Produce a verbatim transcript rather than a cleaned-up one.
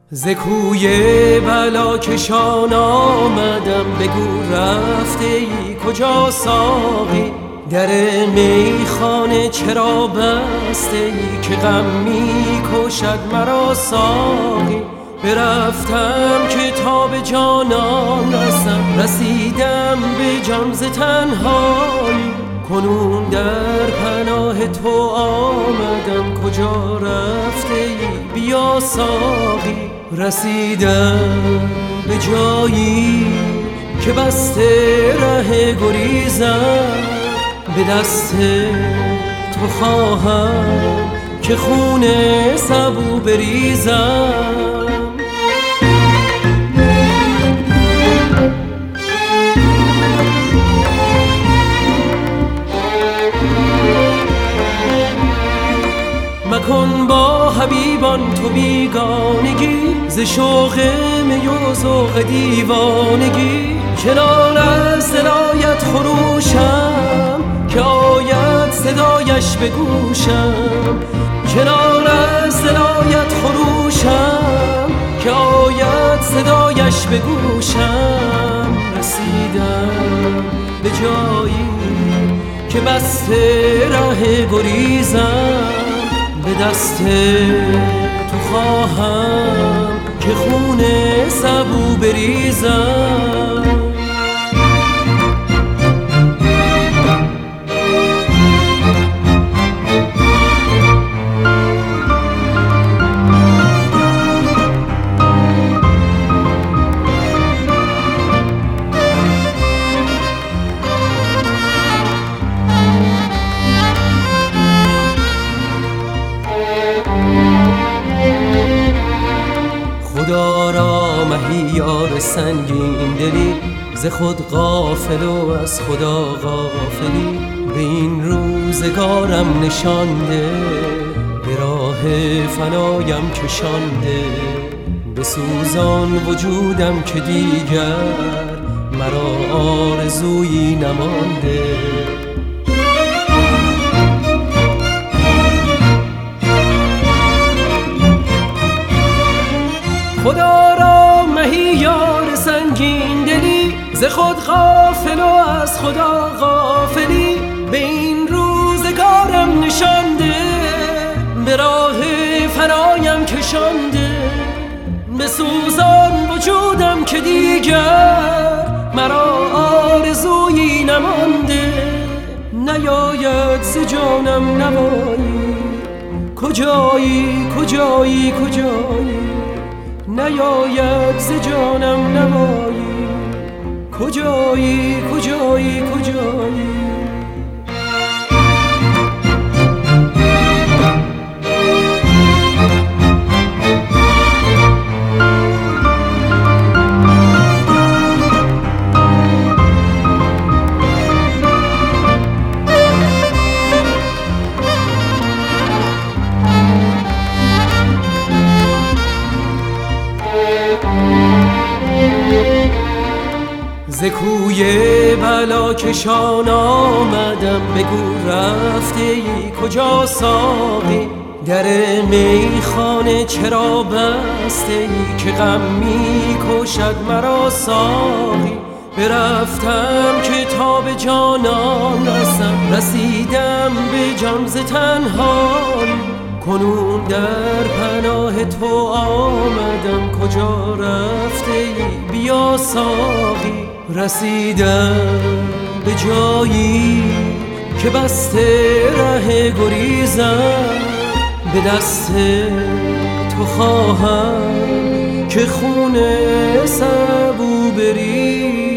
ز کوی بلا کشان آمدم، بگو رفته ای کجا ساقی؟ در میخانه چرا بسته ای که غم می کشد مرا ساقی؟ برفتم که تا به جانان رسم، رسیدم به جان ز تنهایی. کنون در پناه تو آمدم، کجا رفته ای بیا ساقی؟ رسیدم به جایی که بسته ره گریزم، به دست تو خواهم که خون سبو بریزم. مکن با حبیبان تو بیگانگی، ز شوق می و ذوق دیوانگی. کنار از دلایت خروشم که آید صدایش به گوشم. کنار از دلایت خروشم که آید صدایش به گوشم. رسیدم به جایی که بسته ره گریزم، به دست تو خواهم که خون سبو بریزم. خدا را مهیار سنگین دلی، ز خود غافل و از خدا غافلی. به این روزگارم نشانده، به راه فنایم کشانده. به سوزان وجودم که دیگر مرا آرزویی نمانده. خدا را مهیار سنگین دلی، ز خود غافل و از خدا غافلی. به این روزگارم نشانده، به راه فنایم کشانده. به سوزان وجودم که دیگر مرا آرزویی نمانده. نیاید ز جانم نوایی، کجایی کجایی کجایی؟ نیاید ز جانم نوایی، کجایی کجایی کجایی؟ ز کوی بلا کشان آمدم، بگو رفته ای کجا ساقی؟ در میخانه چرا بسته ای که غم می کشد مرا ساقی؟ برفتم که تا به جانان رسم، رسیدم به جان ز تنهایی. کنون در پناه تو آمدم، کجا رفته ای بیا ساقی؟ رسیدم به جایی که بسته ره گریزم، به دست تو خواهم که خون سبو بریزم.